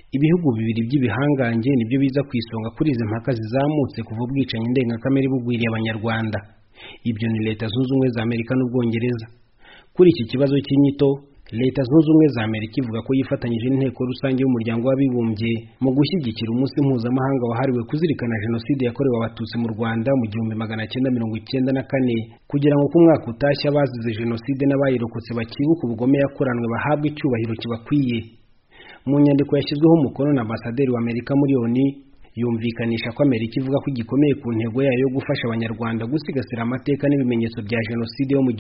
Ibihugu bibiri by'ibihangange nibyo biza ku isonga kuri izi mpaka zizamutse kuva ubwicanyi ndengakamere bugwiriye Abanyarwanda. Ibyo ni Leta Zunze Ubumwe za Amerika n'Ubwongereza. Kuri iki kibazo cy'inyito, Leta Zunze Ubumwe za Amerika ivuga ko yifatanyije n'inteko rusange y'umuryango w'abibumbye mu gushyigikira umunsi mpuzamahanga wahariwe kuzirikana Jenoside yakorewe Abatutsi mu Rwanda mu 1994 kugira ngo ku mwaka utashye abazize Jenoside n'abayirokotse bakibuka ubugome yakoranwe bahabwe icyubahiro kibakwiye. Mu nyandiko yashyizweho umukono na Ambasaderi wa Amerika muri ONU, yumvikanisha ko Amerika ivuga ko igikomeye ku ntego yayo yo gufasha Abanyarwanda gusigasira amateka n'ibimenyetso bya Jenoside yo mu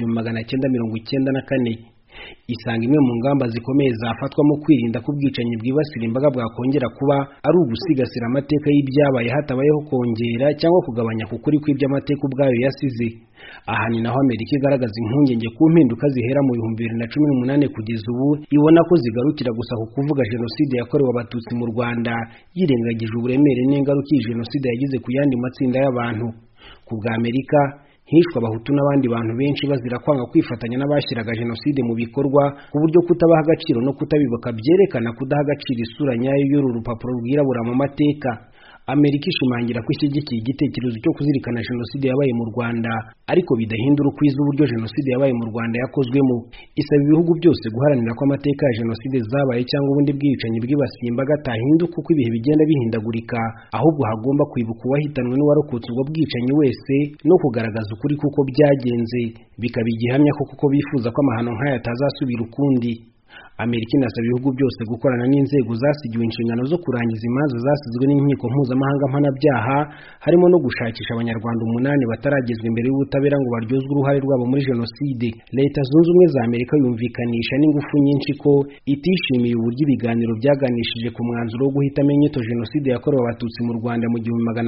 1994. Isanga imwe mu ngamba zikomeye zafatwa mu kwirinda ko ubwicanyi bwibasira imbaga bwakongera kuba ari ugusigasira amateka y'ibyabaye hatabayeho kongera cyangwa kugabanya kukuri kw'iby'amateka ubwayo yasize. Aha ni naho Amerika igaragaza impungenge ku mpinduka zihera mu 2018 kugeza ubu ibona ko zigarukira gusa ku kuvuga Jenoside yakorewe Abatutsi mu Rwanda, yirengagije uburemere n'ingaruka iyi Jenoside yagize ku yandi matsinda y'abantu. Ku bwa Amerika, hishwe Abahutu n'abandi bantu benshi bazira kwanga kwifatanya n'abashyiraga Jenoside mu bikorwa, ku buryo kutabaha agaciro no kutabibuka byerekana kudaha agaciro isura nyayo y'uru rupapuro rwirabura mu mateka. Amerika ishimangira ko ishyigikiye igitekerezo cyo kuzirikana Jenoside yabaye mu Rwanda, ariko bidahindura ukwiza uburyo Jenoside yabaye mu Rwanda yakozwemo. Isaba ibihugu byose guharanira ko amateka ya Jenoside zabaye cyangwa ubundi bwicanyi bwibasiye imbaga atahinduka uko ibihe bigenda bihindagurika, ahubwo hagomba kwibuka uwahitanwe n'uwarokotse ubwo bwicanyi wese no kugaragaza ukuri kuko byagenze, bikaba igihamya ko kuko bifuza ko amahano nk'aya atazasubira ukundi. Amerika inasaba ibihugu byose gukorana n'inzego zasigiwe inshingano zo kurangiza imanza zasizwe n'inkiko mpuzamahanga mpanabyaha, harimo no gushakisha Abanyarwanda 8 bataragezwa imbere y'ubutabera ngo baryozwe uruhare rwabo muri Jenoside. Leta Zunze Ubumwe za Amerika yumvikanisha n'ingufu nyinshi ko itishimiye uburyo ibiganiro byaganishije ku mwanzuro wo guhitamo inyito Jenoside yakorewe Abatutsi mu Rwanda mu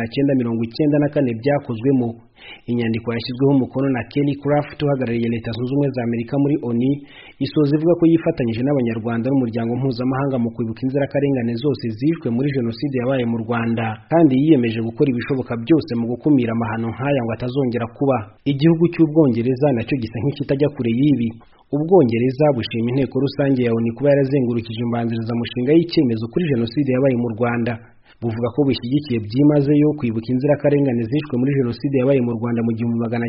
1994 byakozwemo. Inyandiko yashyizweho umukono na Kelly Craft uhagarariye Leta Zunze Ubumwe za Amerika muri ONU, isoza ivuga ko yifatanyije n'Abanyarwanda n'umuryango mpuzamahanga mu kwibuka inzirakarengane zose zishwe muri Jenoside yabaye mu Rwanda, kandi yiyemeje gukora ibishoboka byose mu gukumira amahano nk'aya ngo atazongera kuba. Igihugu cy'Ubwongereza nacyo gisa nk'ikitajya kure y'ibi. Ubwongereza bushima inteko rusange ya ONU kuba yarazengurukije imbanzirizamushinga y'icyemezo kuri Jenoside yabaye mu Rwanda. Buvuga ko bushyigikiye byimazeyo kwibuka inzirakarengane zishwe muri Jenoside yabaye mu Rwanda mu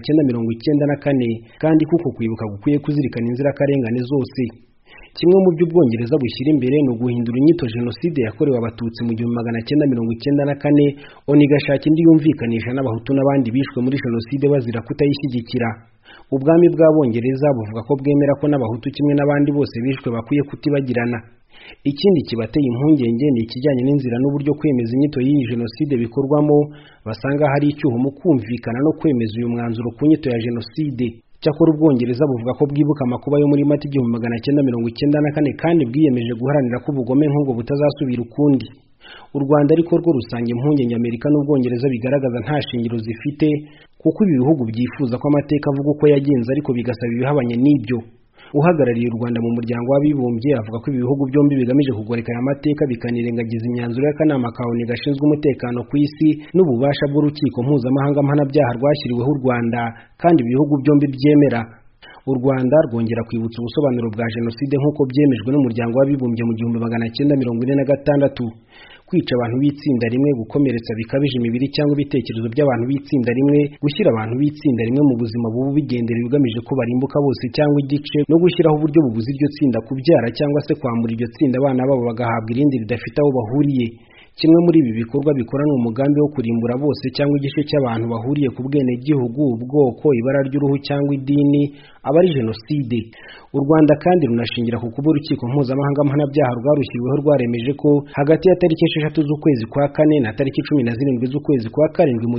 1994, kandi kuko kwibuka gukwiye kuzirikana inzirakarengane zose. Kimwe mu by'Ubwongereza bushyira imbere ni uguhindura inyito Jenoside yakorewe Abatutsi mu 1994, ONU igashaka indi yumvikanisha n'Abahutu n'abandi bishwe muri Jenoside bazira kutayishyigikira. Ubwami bw'Abongereza buvuga ko bwemera ko n'Abahutu kimwe n'abandi bose bishwe bakwiye kutibagirana. Ikindi kibateye impungenge ni ikijyanye n'inzira n'uburyo kwemeza inyito y'iyi Jenoside bikorwamo, basanga hari icyuho mu kumvikana no kwemeza uyu mwanzuro ku nyito ya Jenoside. Cyakora Ubwongereza buvuga ko bwibuka amakuba yo muri Mata 1994 kandi bwiyemeje guharanira ko ubugome nk'ubwo butazasubira ukundi. U Rwanda ariko rwo rusanga impungenge Amerika n'Ubwongereza bigaragaza nta shingiro zifite, kuko ibi bihugu byifuza ko amateka avuga uko yagenze ariko bigasaba ibihabanye n'ibyo. Uhagarariye u Rwanda mu muryango w'abibumbye avuga ko ibihugu byombi bigamije kugorekana amateka bikanirengagiza imyanzuro y'akanama ka ONU gashinzwe umutekano ku isi n'ububasha bw'urukiko mpuzamahanga mpanabyaha rwashyiriweho u Rwanda, kandi ibihugu byombi byemera. U Rwanda rwongera kwibutsa ubusobanuro bwa Jenoside nk'uko byemejwe n'umuryango w'abibumbye mu 1946. Kwica abantu b'itsinda rimwe, gukomeretsa bikabije imibiri cyangwa ibitekerezo by'abantu b'itsinda rimwe, gushyira abantu b'itsinda rimwe mu buzima bubu bigendera bigamije ko barimbuka bose cyangwa igice, no gushyiraho uburyo bubuza iryo tsinda kubyara cyangwa se kwambura iryo tsinda abana babo bagahabwa irindi ridafite aho bahuriye. Kimwe muri ibi bikorwa bikoranwa umugambi wo kurimbura bose cyangwa igice cy'abantu bahuriye ku bwenegihugu, ubwoko, ibara ry'uruhu cyangwa idini, aba ari Jenoside. U Rwanda kandi runashingira ku kuba urukiko mpuzamahanga mpanabyaha rwarushyiriweho rwaremeje ko hagati ya tariki 6 z'ukwezi kwa 4 na tariki 17 z'ukwezi kwa 7 mu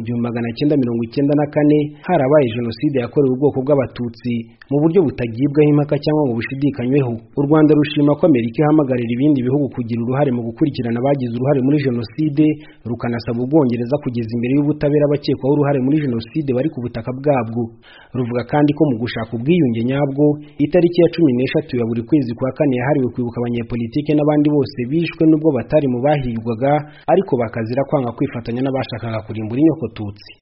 1994 harabaye Jenoside yakorewe ubwoko bw'Abatutsi mu buryo butagibwaho impaka cyangwa ngo bushidikanyweho. U Rwanda rushima ko Amerika ihamagarira ibindi bihugu kugira uruhare mu gukurikirana abagize uruhare muri Jenoside, rukanasaba Ubwongereza kugeza imbere y'ubutabera abakekwaho uruhare muri Jenoside bari ku butaka bwabwo. Ruvuga kandi ko mu gushaka ubwiyunge nyabwo, itariki ya 13 ya buri kwezi kwa 4 yahariwe kwibuka abanyepolitike n'abandi bose bishwe nubwo batari mu bahigwaga, ariko bakazira kwanga kwifatanya n'abashakaga kurimbura inyoko Tutsi.